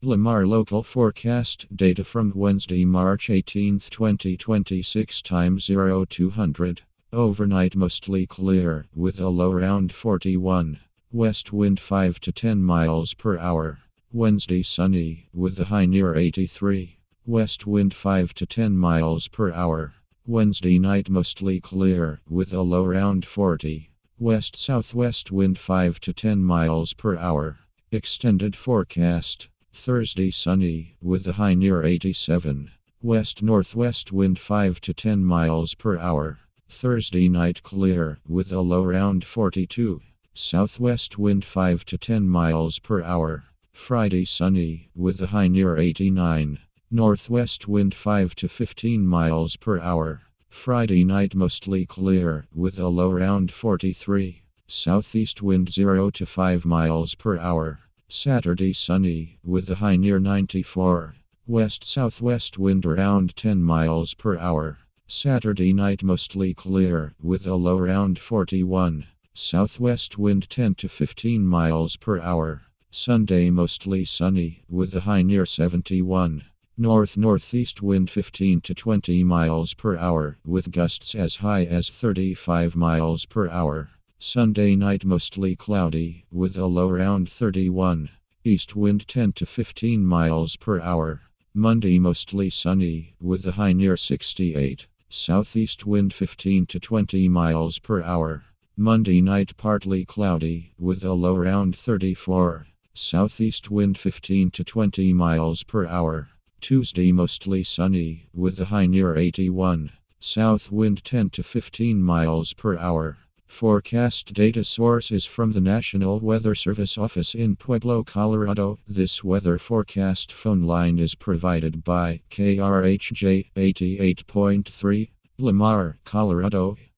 Lamar local forecast data from Wednesday, March 18, 2026 time 0200. Overnight mostly clear with a low around 41. West wind 5 to 10 miles per hour. Wednesday sunny with a high near 83. West wind 5 to 10 miles per hour. Wednesday night mostly clear with a low around 40. West southwest wind 5 to 10 miles per hour. Extended forecast. Thursday sunny with a high near 87. West northwest wind 5 to 10 miles per hour. Thursday night clear with a low around 42. Southwest wind 5 to 10 miles per hour. Friday sunny with a high near 89. Northwest wind 5 to 15 miles per hour. Friday night mostly clear with a low around 43. Southeast wind 0 to 5 miles per hour. Saturday sunny with a high near 94. West southwest wind around 10 miles per hour. Saturday night mostly clear with a low around 41. Southwest wind 10 to 15 miles per hour. Sunday mostly sunny with a high near 71. North-northeast wind 15 to 20 miles per hour with gusts as high as 35 miles per hour. Sunday night mostly cloudy with a low around 31. East wind 10 to 15 miles per hour. Monday mostly sunny with a high near 68. Southeast wind 15 to 20 miles per hour. Monday night partly cloudy with a low around 34. Southeast wind 15 to 20 miles per hour. Tuesday mostly sunny with a high near 81. South wind 10 to 15 miles per hour. Forecast data source is from the National Weather Service office in Pueblo, Colorado. This weather forecast phone line is provided by KRHJ 88.3, Lamar, Colorado.